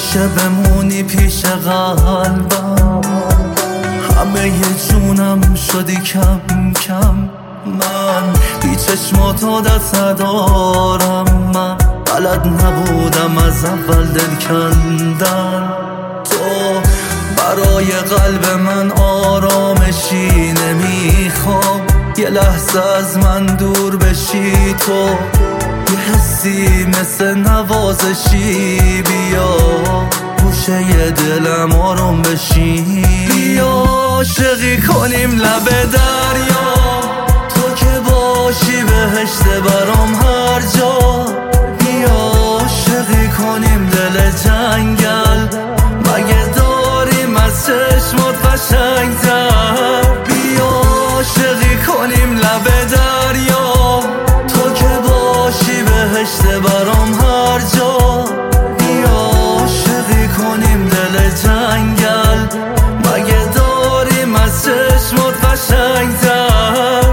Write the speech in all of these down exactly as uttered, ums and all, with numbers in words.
باشه بمونی پیش قلبم، همه ی جونم شدی کم کم. من بی چشماتو دست ندارم، من بلد نبودم از اول دل کندن. تو برای قلب من آرامشی نمیخوام، یه لحظه از من دور بشی. تو یه حسی مثل نوازشی، بیا گوشه ی دلم آروم بشی. بیا عاشقی کنیم لب دریا، تو که باشی بهشت برام هر جا. بیا عاشقی کنیم دل جنگل، مگه داریم از چشمات قشنگ‌تر. بیا عاشقی کنیم لب دریا، تو که باشی بهشت برام هر جا. بیا عاشقی کنیم دل جنگل، مگه داریم از چشمات قشنگ‌تر.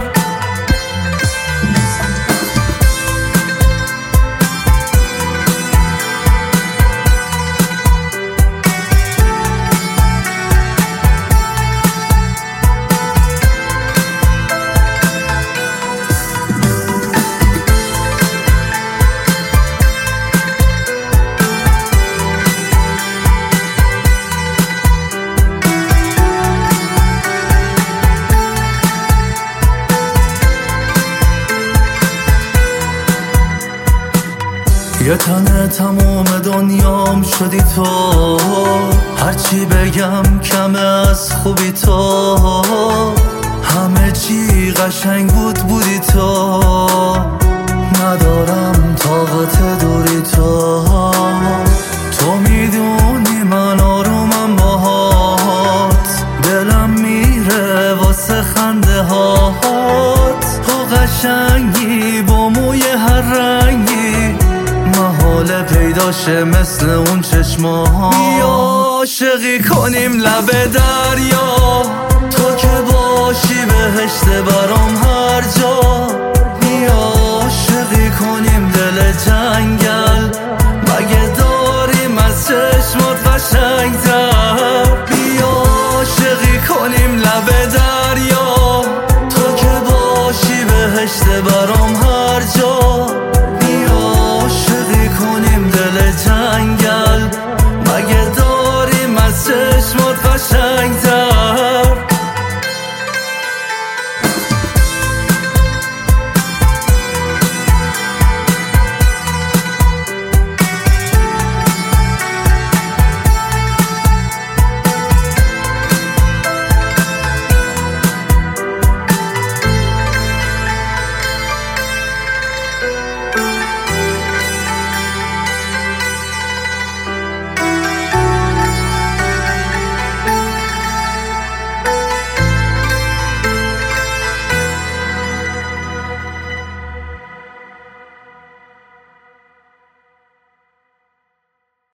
یه تنه تموم دنیام شدی تو، هرچی بگم کمه از خوبی تو. همه چی قشنگ بود بودی تو، ندارم طاقت دوری تو. تو میدونی من آرومم باهات، دلم میره واسه خنده هات. تو قشنگی با موی هر رنگی، محاله پیداشه مثل اون چشما. بیا عاشقی کنیم لب دریا، تو که باشی بهشت برام هر جا. بیا عاشقی کنیم